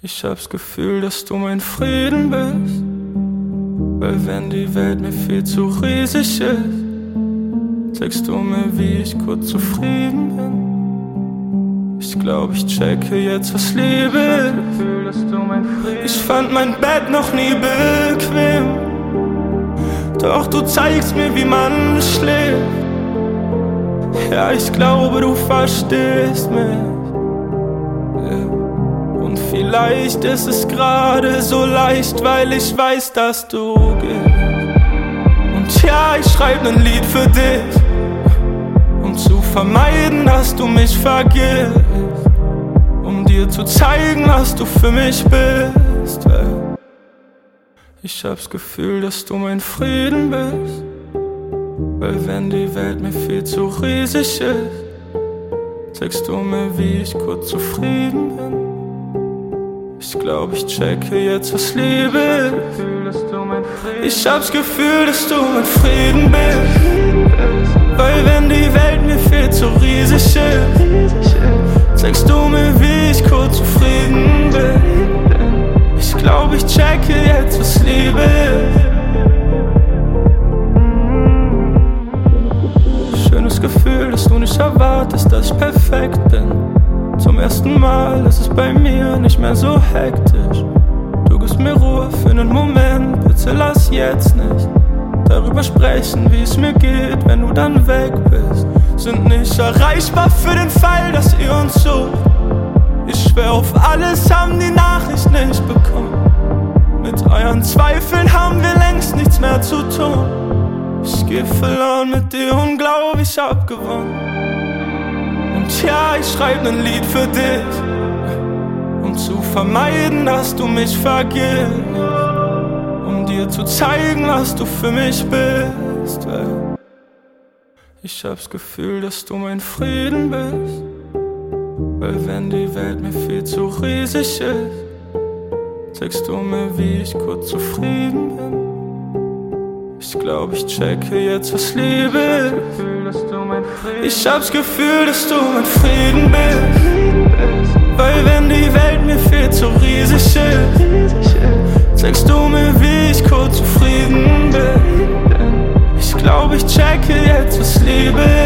Ich hab's Gefühl, dass du mein Frieden bist, weil wenn die Welt mir viel zu riesig ist, zeigst du mir, wie ich kurz zufrieden bin. Ich glaub, ich checke jetzt, was Liebe ist. Ich fand mein Bett noch nie bequem, doch du zeigst mir, wie man schläft. Ja, ich glaube, du verstehst mich. Und vielleicht ist es gerade so leicht, weil ich weiß, dass du gehst. Und ja, ich schreib nen Lied für dich, um zu vermeiden, dass du mich vergisst, um dir zu zeigen, was du für mich bist. Ich hab's Gefühl, dass du mein Frieden bist, weil wenn die Welt mir viel zu riesig ist, zeigst du mir, wie ich kurz zufrieden bin. Ich glaub, ich checke jetzt, was Liebe ist. Ich hab's Gefühl, dass du mein Frieden bist, weil wenn die Welt mir viel zu riesig ist, zeigst du mir, wie ich kurz zufrieden bin. Ich glaub, ich checke jetzt, was Liebe ist. Schönes Gefühl, dass du nicht erwartest, dass ich perfekt bin. Zum ersten Mal ist es bei mir nicht mehr so hektisch. Du gibst mir Ruhe für nen Moment, bitte lass jetzt nicht darüber sprechen, wie es mir geht, wenn du dann weg bist. Sind nicht erreichbar für den Fall, dass ihr uns sucht. Ich schwör auf alles, haben die Nachricht nicht bekommen. Mit euren Zweifeln haben wir längst nichts mehr zu tun. Ich geh verloren mit dir und glaub, ich hab gewonnen. Und ja, ich schreib nen Lied für dich, um zu vermeiden, dass du mich vergisst, um dir zu zeigen, was du für mich bist. Ich hab's Gefühl, dass du mein Frieden bist, weil wenn die Welt mir viel zu riesig ist, zeigst du mir, wie ich kurz zufrieden bin. Ich glaub, ich checke jetzt, was Liebe ist. Ich hab's Gefühl, dass du mein Frieden bist, weil wenn die Welt mir viel zu riesig ist, zeigst du mir, wie ich kurz zufrieden bin. Ich glaub, ich checke jetzt, was Liebe ist.